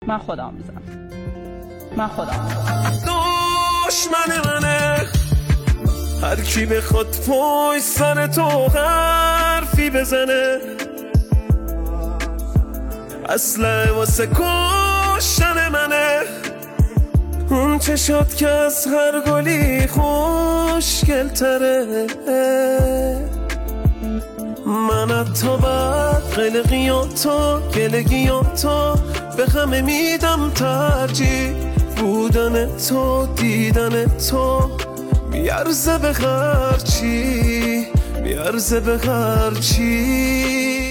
من خودم میزنم. دشمن منه هر کی بخواد پای سر تو حرفی بزنه، اصله واسه کشتن منه. اون چشات که از هر گلی خوشگل تره، من حتی بعد قلقیاتا گلگیاتا به همه میدم ترجیح. بودن تو دیدن تو میارزه به هرچی، میارزه به هرچی.